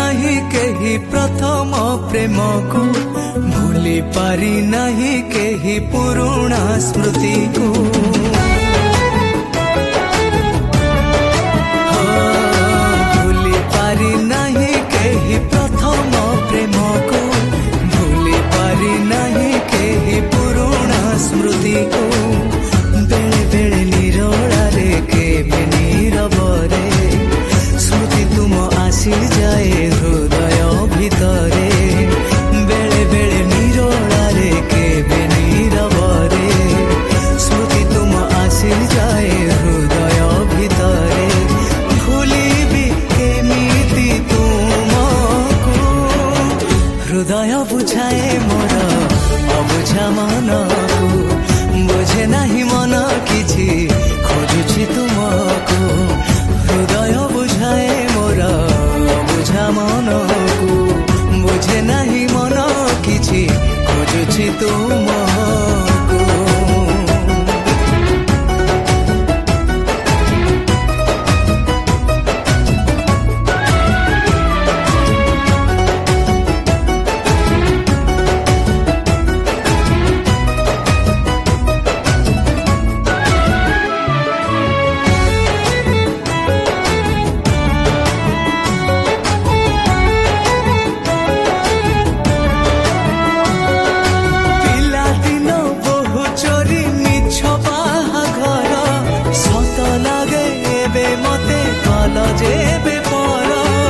नहीं केही प्रथम प्रेम को भूली पारी नहीं केही पुराना स्मृति को भूली पारी नहीं केही प्रथम प्रेम को भूली पारी नहीं केही पुराना स्मृति को बेले बेले निरोला रे केबे नीरवरे स्मृति तुम आसी जाए हृदय भितरे बेले बेले निरोला रे केबे नीरवरे स्मृति तुम आसी जाए हृदय भितरे भूलिबी केमिति तुमको हृदय बुझाए मोर अबुझा मनको बुझे नहीं मन किछि खोजुछि तुमको हृदय बुझाए मोर बुझा मनको बुझे नहीं मन किछि खोजुछि तुमको जेबे पर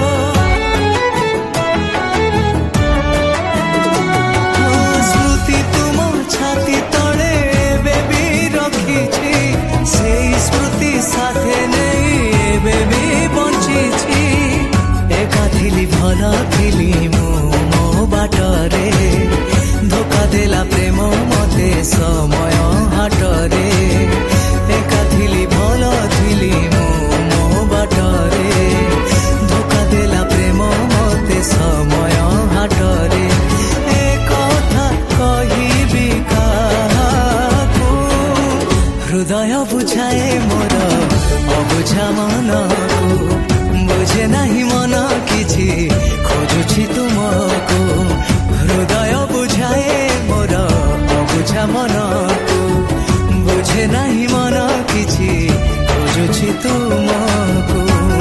स्मृति तुम छाती तले बेबी रखी से स्मृति साथे नहीं बेबी बंची एका थिली भल थिली मो बाटरे धोखा देला प्रेम मते समय हाटरे एका थिली भल थिली बाटरे धोखा देला प्रेम मते समय हाटरे एक कथा कहिबी काहाकू हृदय बुझाए मोर अबुझा मनको बुझे नहीं मन किछि खोजुछि तुमको हृदय बुझाए मोर अबुझा मनको बुझे नहीं मन किछि खोजुछि तुमको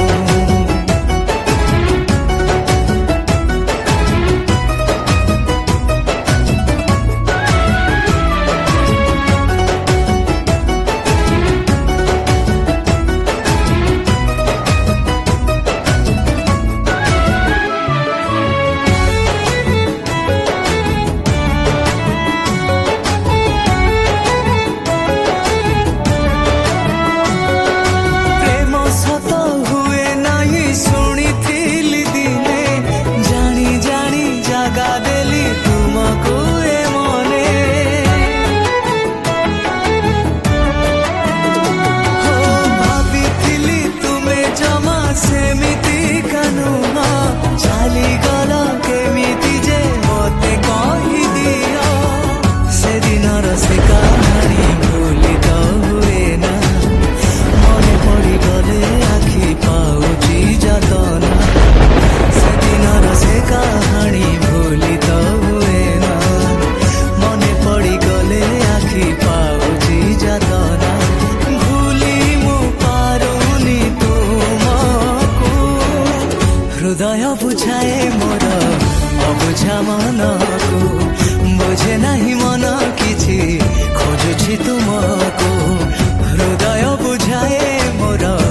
हृदय बुझाए मोर अबुझा मनको बुझे नहीं मन किछि खोजुछि तुमको हृदय बुझाए मोर